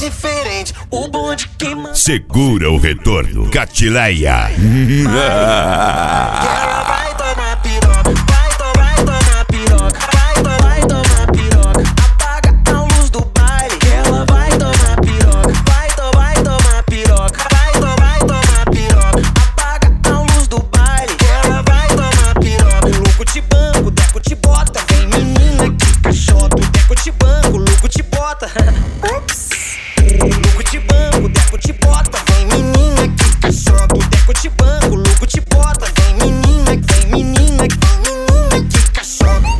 diferente. O bonde que manda. Segura o retorno, Catileia. Ela vai tomar piroca, vai tomar piroca, vai tomar piroca. Apaga a luz do baile. Ela vai tomar piroca, vai tomar piroca, vai tomar piroca. Apaga a luz do baile. Ela vai tomar piroca. O louco te banco, o Deco te bota. Vem menina que cachota. O Deco te banco, o louco te bota. Ups. O louco te banco, o Deco te bota. Vem menina que cachota. O Deco te banco, o louco te bota. Vem menina que cachota.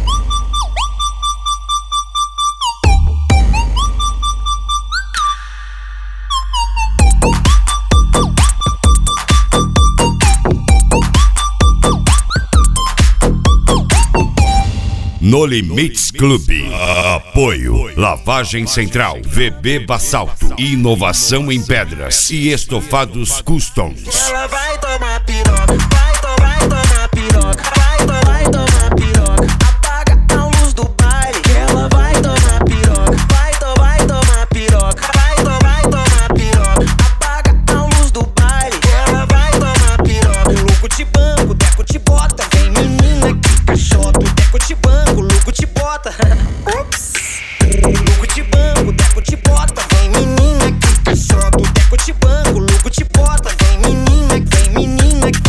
No Limites Clube. Apoio Lavagem Central, VB Basalto, inovação em pedras e estofados customs. Ela vai tomar piroca, vai tomar piroca, vai tomar piroca. Apaga a luz do baile. Ela vai tomar piroca, vai tomar piroca, vai tomar piroca. Apaga a luz do baile. Ela vai tomar piroca. O louco te banco, o Deco te bota. Vem menina que cachota. O Deco te banco, o louco te bota. Ups. O louco te banco, o Deco te bota. Vem menina que cachota. O Deco te banco, o louco te bota. Vem menina que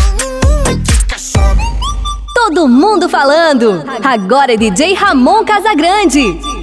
cachota. Todo mundo falando. Agora é DJ Ramon Casagrande.